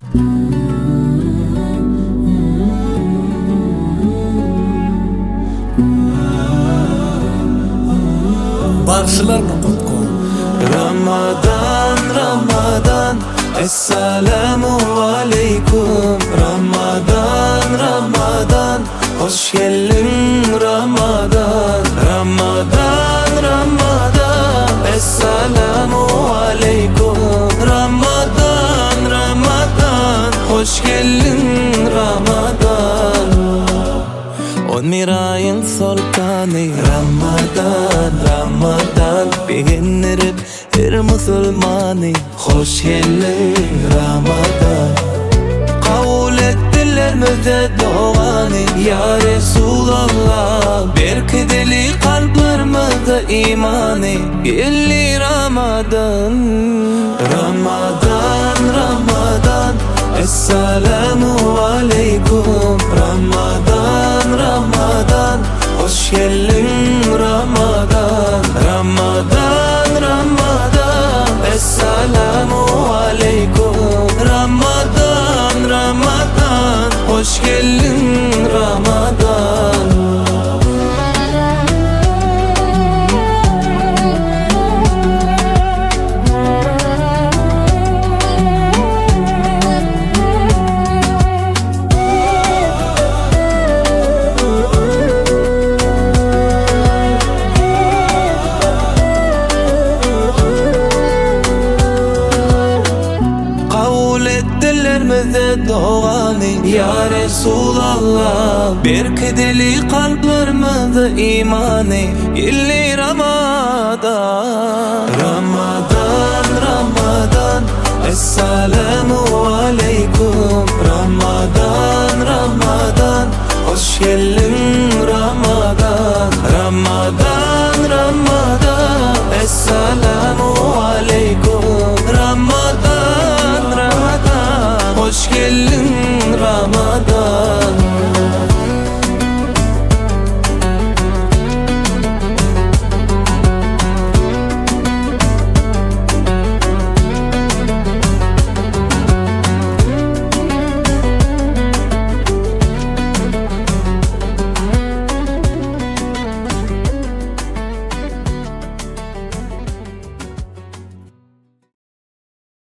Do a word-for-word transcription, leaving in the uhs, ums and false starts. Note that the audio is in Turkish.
Barşılarını kutku. Ramadan, Ramadan, Esselamu Aleyküm. Ramadan, Ramadan, hoş geldin Ramadan. Ramadan, Ramadan, Esselamu Aleyküm. Ramadan, Ramadan, hoş geldin Ramadan. On mirayın sultanı Ramadan, Ramadan, beğenirip her musulmanı. Hoş geldin Ramadan. Kabul ettiler müde doğanı ya Resulallah. Belki deli kalplerimize imanı. Geldi Ramadan. Ramadan, Ramadan, Esselamu Aleyküm. Ramadan, Ramadan, hoş geldin Ramadan. Ramadan, Ramadan, Esselamu Aleyküm. Ramadan, Ramadan, hoş geldin Ramadan. Dillerimize doğanı ya Resulallah. Belki deli kalplerimize imanı. Geldi Ramadan. Ramadan, Ramadan, Esselamu Aleyküm.